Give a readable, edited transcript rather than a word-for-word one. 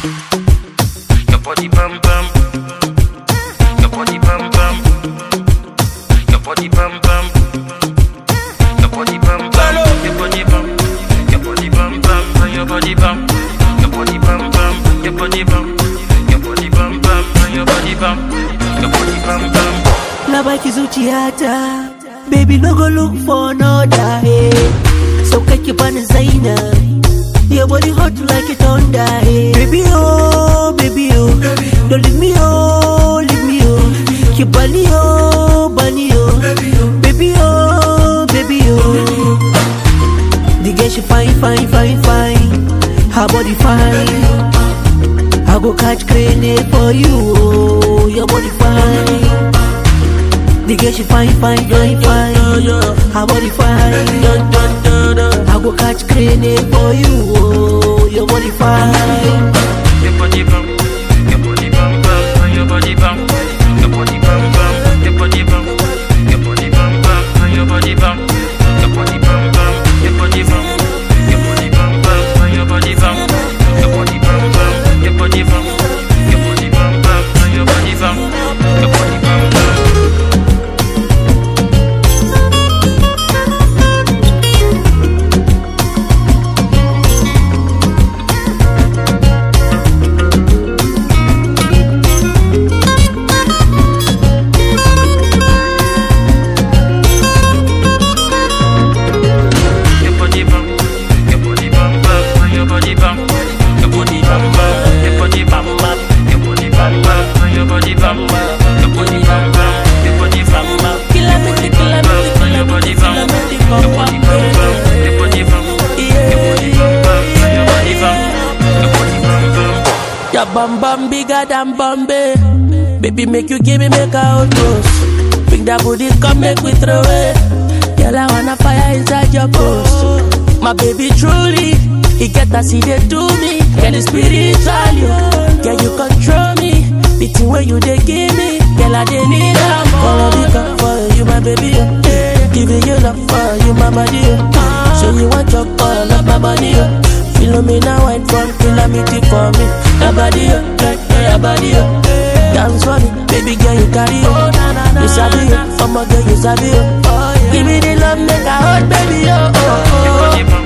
Your body bam bam. Your body bam bam. Your body bam bam. Your body bam bam. Your body bam. Your body bam bam. Your body bam. Your body bam bam. Your body bam. Your body bam bam. Your body bam. Your body bam bam. Labaki zuciyata, baby no go look for another. Hey. So kake bani zaina, your body hot like a thunder. Hey. Baby oh, don't leave me oh, leave me oh. Keep bani oh, baby oh, baby oh. The girl she fine, her body fine. I go catch crane for you, oh, your body fine. The girl she fine, her body fine. I go catch crane for you, oh, your body fine. Your body bam, your body bam bam, your body bam, your body bam bam, your body bam, your body bam bam, your body bam, your body bam bam, your body bam, your body bam bam, your body bam, your body bam bam, your body bam, your body bam bam, your body bam, your body bam bam. Your bum bum bigger than Bombay. Baby, make you give me make a hot toast. Bring that booty, come make we throw it. Girl, I wanna fire inside your post. My baby truly, he get a see they do me. Girl, it's spiritual, you. Girl, you control me. The thing where you they give me. Girl, I they need a more. Because for you, my baby, yeah. Giving you love for you, my body, yeah. So you want your all of my body, yeah. Feel me now, wine from kilometer for me. Your body, your body, dance for me, baby girl, you carry it. You sabi it, oh my girl, you sabi it. Give me the love, make a hot baby, oh.